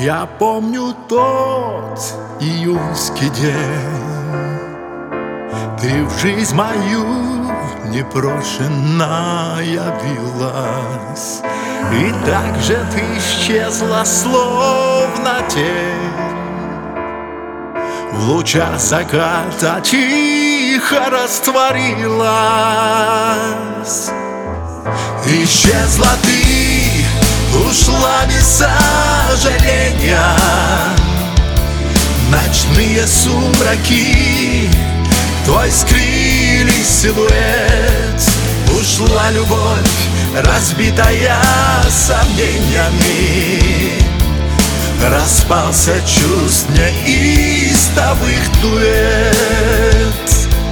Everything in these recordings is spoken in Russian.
Я помню тот июньский день, ты в жизнь мою непрошенная явилась, и так же ты исчезла, словно тень. В лучах заката тихо растворилась. Исчезла ты, ушла без сожаления. Ночные сумраки твой скрыли силуэт. Ушла любовь, разбитая сомнениями. Распался чувств неистовых дуэт.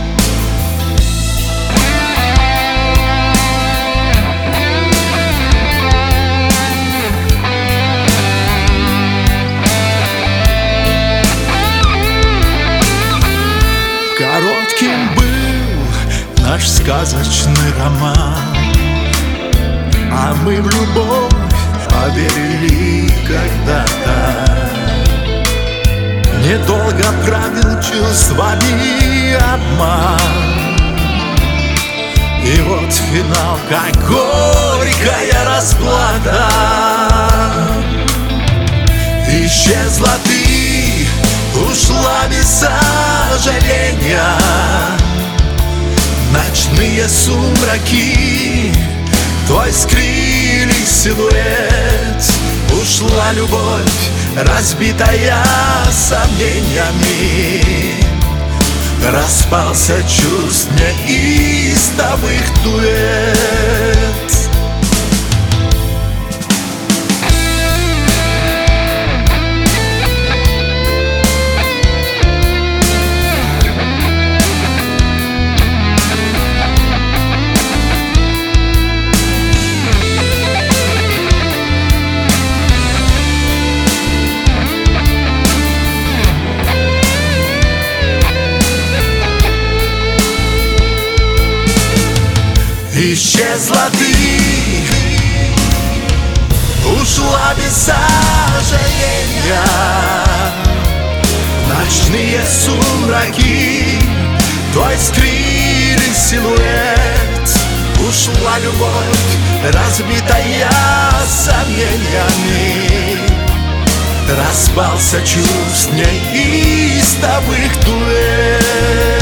Коротким был наш сказочный роман, а мы в любовь поверили когда-то. Недолго правил чувствами обман, и вот финал, как горькая расплата. Исчезла ты, ушла без сожаления. Ночные сумраки твой скрыли силуэт. Ушла любовь, разбитая сомнениями. Распался чувств неистовых дуэт. Исчезла ты, ушла без сожаления. Ночные сумраки твой скрыли силуэт. Ушла любовь, разбитая сомнениями. Распался чувств неистовых дуэт.